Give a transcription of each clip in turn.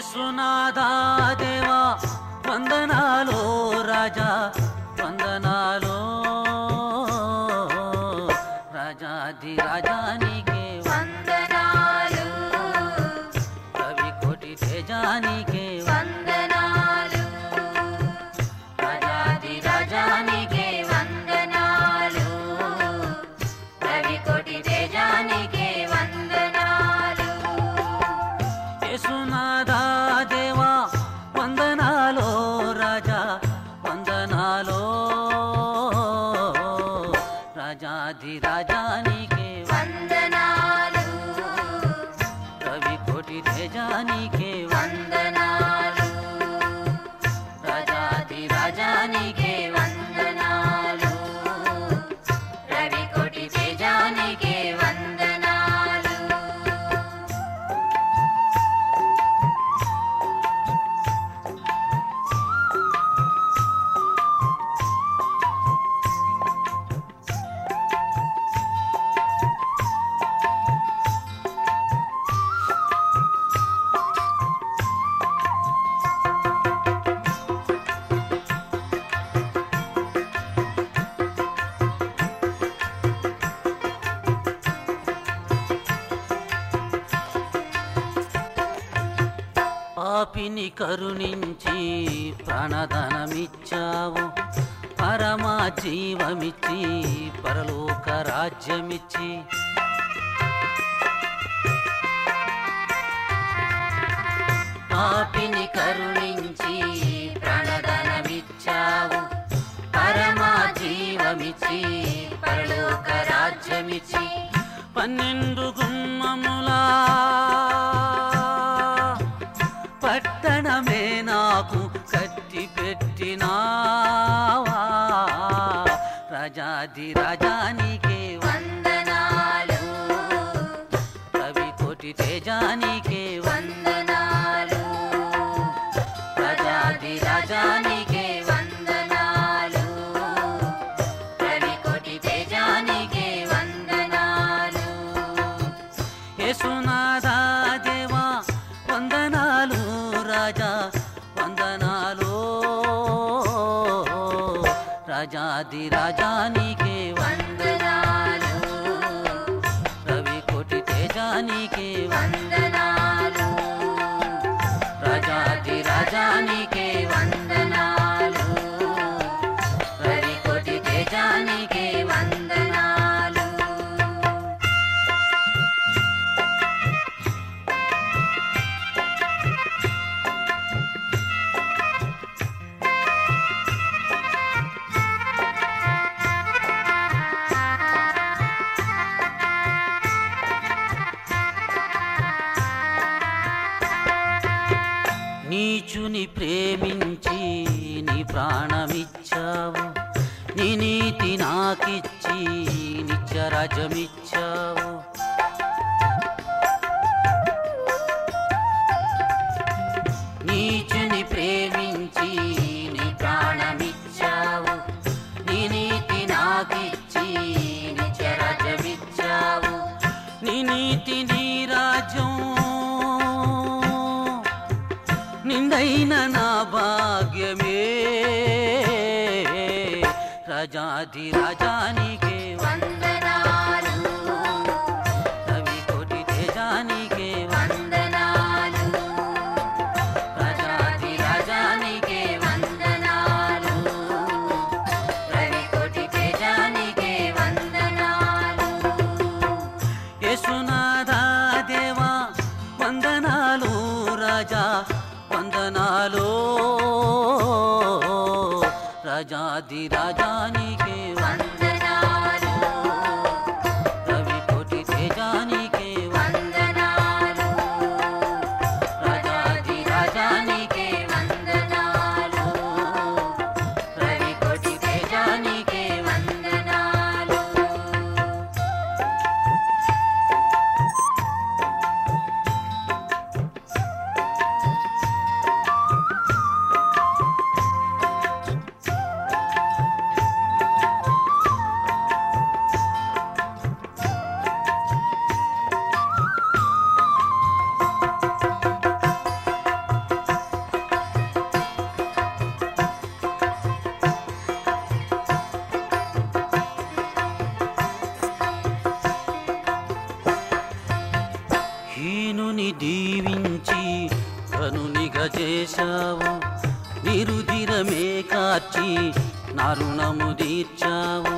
యేసునాథా దేవా వందనాలో రాజా వందనాలో రాజాది రాజానికే వందనాలు కవి కోటి తేజానికే వందనాలు రాజాది రాజానికే వందనాలు రవి కోటి తేజానికే వందనాలు యేసునాథా దేవా వందనాలో రాజా వందనాలో రాజాది రాజానికే వందనాలు కవి కోటి తేజానికే వందనాలు రాజాది రాజానికే వందనాలు రవి కోటి తేజానికే వందనాలు పాపిని కరుణించి ప్రాణధనమిచ్చావు పరమా జీవమిచ్చి పరలోక రాజ్యమిచ్చి పాపిని కరుణించి ప్రాణధనమిచ్చావు పరమా జీవమిచ్చి పరలోక రాజ్యమిచ్చి 12 గుమ్మములా పట్టణమే నాకు కట్టి పెట్టినావా రాజాది రాజానికే వందనాలు కవి కోటి తేజానికే వందనాలు రాజాది రాజానికే వందనాలు రవి కోటి తేజానికే వందనాలు యేసునాథా దేవా వందనాలు రాజా వందనాలు రాజాది రాజానికే వందనాలు రవి కోటి తేజానికే వందనాలు రాజాది రాజానికే వందనాలు రవి కోటి తేజానికే వందనాలు నీచుని ప్రేమించి నీ ప్రాణమిచ్చావు నీ నీతి నాకిచ్చి నిత్యరాజ్యమిచ్చావు నీచుని ప్రేమించి నీ ప్రాణమిచ్చావు నీ నీతి నాకిచ్చి నిత్యరాజ్యమిచ్చావు నీ నీతి నీ రాజ్యం నిండైన నా భాగ్యమే రాజాది రాజానికే వందనాలు రవి కోటి తేజానికే వందనాలు రాజాది రాజానికే వందనాలు రవి కోటి తేజానికే వందనాలు యేసునాథా దేవా వందనాలు రాజా వందనాలు రాజాది రాజానికే వందనాలు రవి కోటి తేజానికే వందనాలు రాజాది రాజానికే వందనాలు రవి కోటి తేజానికే వందనాలు దీవించి కనునిగా చేశావు, నిరుధిరమే కార్చి నా రుణము తీర్చావు.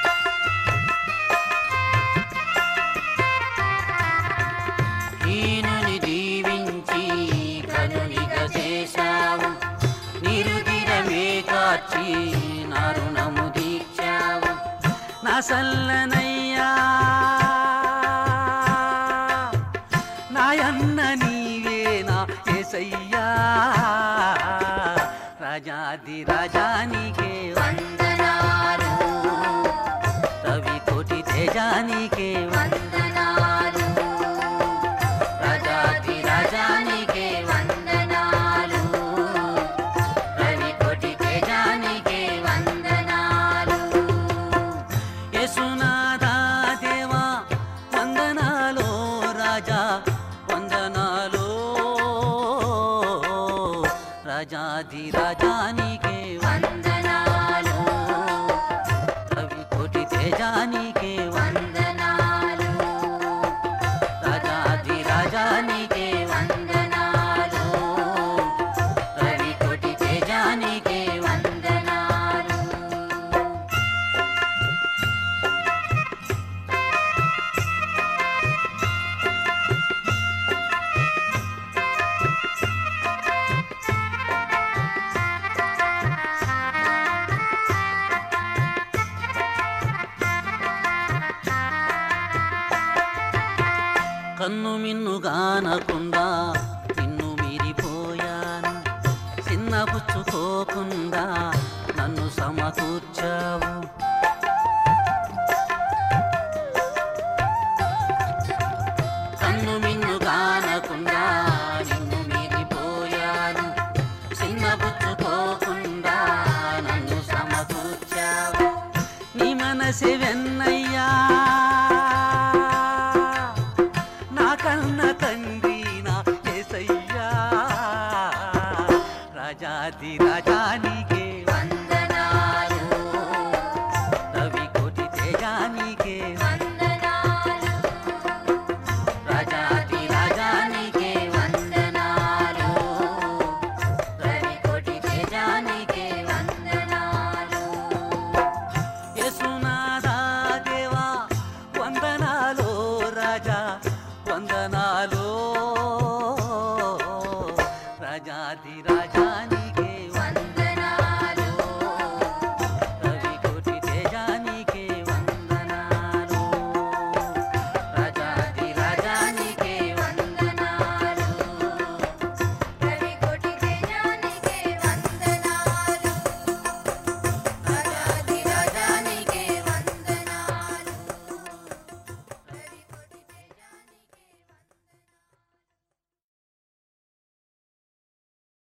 హీనుని దీవించి కనునిగా చేశావు, నిరుధిరమే కార్చి నా రుణము తీర్చావు. నా సల్లనయ్యా నాయన్న నీవేనా యేసయ్యా, రాజాది రాజానికే వందనాలు, రవి కోటి తేజానికే వందనాలు, రాజాది రాజానికే వందనాలు, రవి కోటి తేజానికే వందనాలు. యేసునాథా దేవా వందనాలో రాజా వందనాలో, రాజాది రాజానికే వందనాలు, రవి కోటి తేజానికే వందనాలు, రాజాది రాజానికే వందనాలు, రవి కోటి తేజానికే వందనాలు. కన్ను మిన్నుగానకుండా నిన్ను మీరిపోయాను, చిన్నపుచ్చుకోకుండా నన్ను సమకూర్చావు. కన్ను మిన్నుగానకుండా నిన్ను మీరిపోయాను, చిన్నపుచ్చుకోకుండా నన్ను సమకూర్చావు. నీ మనసే వెన్నయ్యా కన్న తండ్రి నా యేసయ్యా, రాజాది రాజానికే